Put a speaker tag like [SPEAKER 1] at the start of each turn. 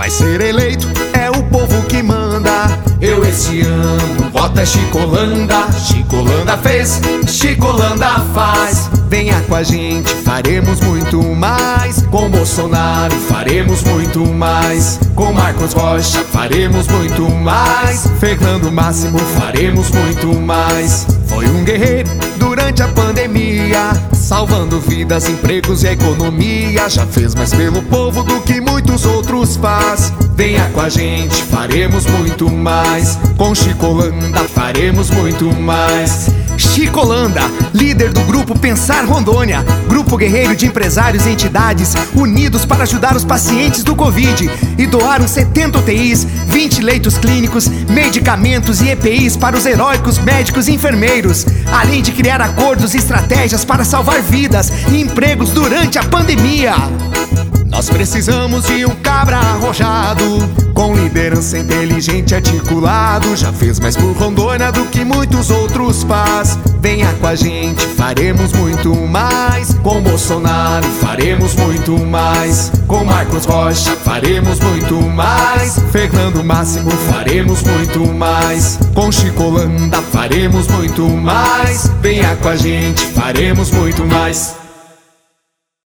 [SPEAKER 1] vai ser eleito, é o povo que manda. Eu esse ano voto é Chicolanda. Chicolanda fez, Chicolanda faz. Venha com a gente, faremos muito mais. Com Bolsonaro faremos muito mais. Com Marcos Rocha faremos muito mais. Fernando Máximo faremos muito mais. Foi um guerreiro durante a pandemia, salvando vidas, empregos e a economia. Já fez mais pelo povo do que muitos outros faz. Venha com a gente, faremos muito mais. Com Chicolanda faremos muito mais. Chicolanda, líder do grupo Pensar Rondônia, grupo guerreiro de empresários e entidades unidos para ajudar os pacientes do Covid, e doaram 70 UTIs, 20 leitos clínicos, medicamentos e EPIs para os heróicos médicos e enfermeiros, além de criar acordos e estratégias para salvar vidas e empregos durante a pandemia. Nós precisamos de um cabra arrojado, com liderança inteligente e articulado. Já fez mais por Rondônia do que muitos outros faz. Venha com a gente, faremos muito mais. Com Bolsonaro faremos muito mais. Com Marcos Rocha faremos muito mais. Fernando Máximo faremos muito mais. Com Chicolanda faremos muito mais. Venha com a gente, faremos muito mais.